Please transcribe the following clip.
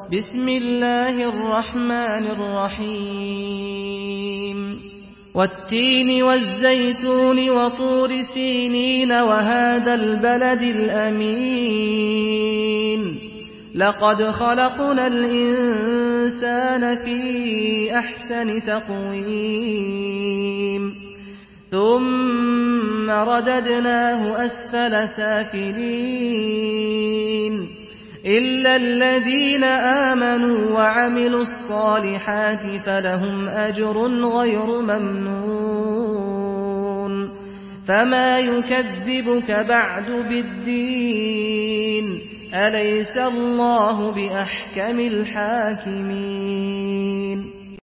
بسم الله الرحمن الرحيم والتين والزيتون وطور سينين وهذا البلد الأمين لقد خلقنا الإنسان في أحسن تقويم ثم رددناه أسفل سافلين إلا الذين آمنوا وعملوا الصالحات فلهم أجر غير ممنون فما يكذبك بعد بالدين أليس الله بأحكم الحاكمين